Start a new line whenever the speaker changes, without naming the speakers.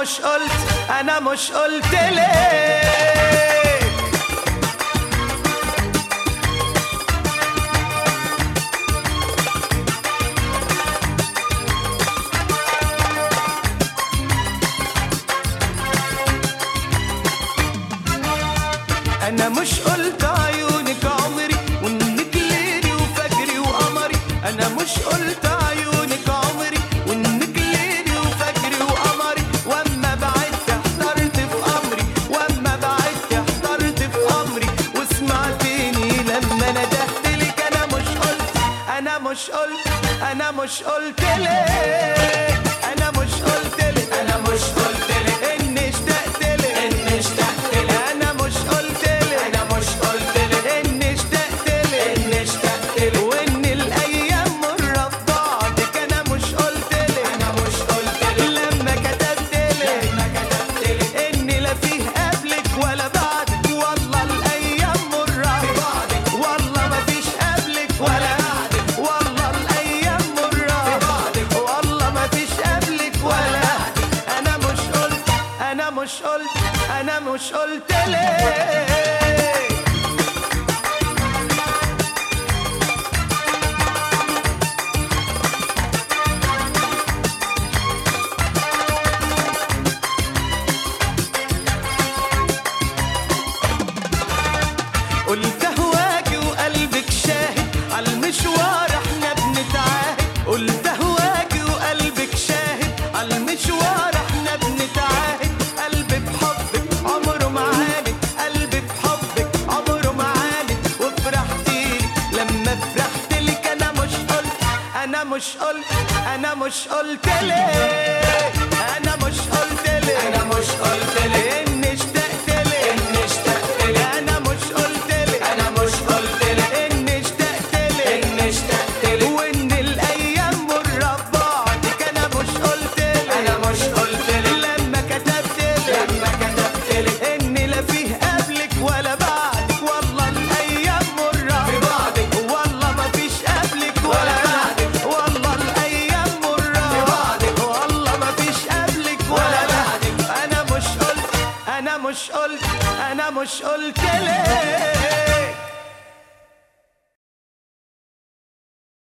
مش قلت، انا مش قلت ليه. انا مش قلت عيونك عمري وانك ليلي وفجري وقمري، انا مش قلت عيونك عمري وانك ليلي وفجري وقمري، واما بعدت احترت في امري، واما بعدت احترت في امري، وسمعتني لما ندهت لك. انا مش قلت، انا مش قلت، انا مش قلت ليه، انا مش قلت لك، انا مش قلت لك اني اشتقت لك، اني اشتقت لك، انا مش قلت لك، انا مش قلت لك اني اشتقت لك، اني اشتقت لك، وان الايام مره في بعضك. انا مش قلت لك، انا مش قلت لك لما كتبت لك، لما كتبت لك اني لا فيه قبلك ولا بعدك، والله الايام مره في بعضك، والله ما فيش قبلك ولا بعدك، والله الايام مره في بعضك، والله ما فيش قبلك ولا بعدك. انا مش قلت، انا مش قلت، انا مش قلت ليه. قلت هواكي وقلبك شاهد عالمشوار احنا بنتعاهد، قلت هواكي وقلبك شاهد عالمشوار احنا بنتعاهد، قلبي بحبك عمره ما عاند، قلبي بحبك عمره ما عاند، وفرحتيلي لما فرحت لك. انا مش قلت، انا مش قلت، انا مش قلت ليه، انا مش قلت ليه، انا مش قلت ليه اني اشتقت لك، اني اشتقت لك، انا مش قلت لك، انا مش قلت لك اني اشتقت لك، اني اشتقت لك، وان الايام مره في بعضك. انا مش قلت لك، انا مش قلت لك لما كتبت لك، لما كتبت لك اني لا فيه قبلك ولا بعدك، والله الايام مره في بعضك، والله ما فيش قبلك ولا بعدك، والله الايام مره في بعضك، والله ما فيش قبلك ولا بعدك. انا مش قلت، انا مش قلت، انا مش قلت ليه.